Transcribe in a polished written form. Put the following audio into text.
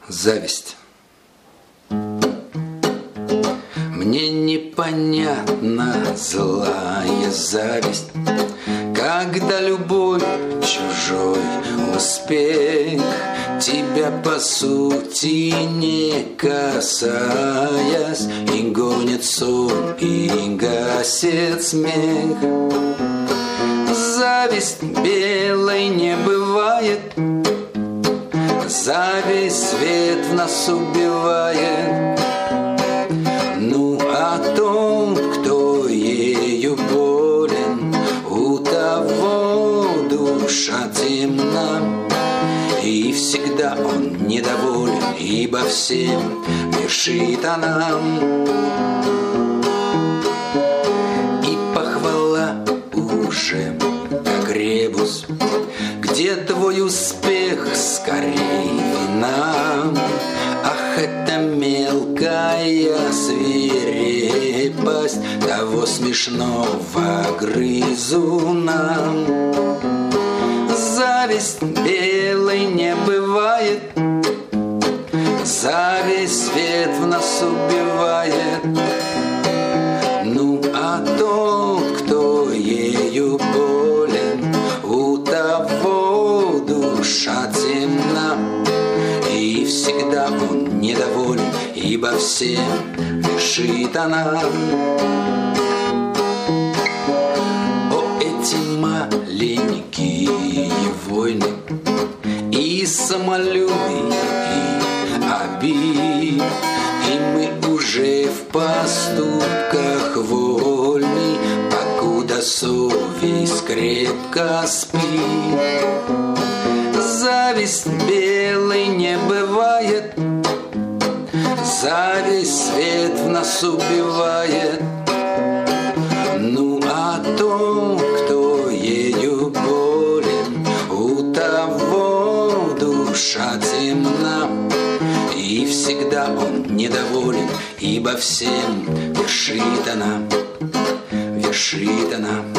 Зависть. Мне непонятна злая зависть, когда любой чужой успех тебя по сути не касаясь, и гонит сон, и гасит смех. Зависть белой не бывает, зависть свет в нас убивает. Ну а тот, кто ею болен, у того душа темна, и всегда он недоволен, ибо всем вершит она. И похвала уже как ребус, где твой успех скорее вина. Ах, это мелкая свирепость того смешного грызуна. Зависть белой не бывает, зависть свет в нас убивает. Ну а тот, кто ею болен, у того душа темна, и всегда он недоволен, ибо всем вершит она. О, эти маленькие войны и самолюбий, и обид, и мы уже в поступках вольны, покуда совесть крепко спит. Зависть белой не бывает, зависть свет в нас убивает. Ну а тот, кто ею болен, у того душа темна, и всегда он недоволен, ибо всем вершит она, вершит она.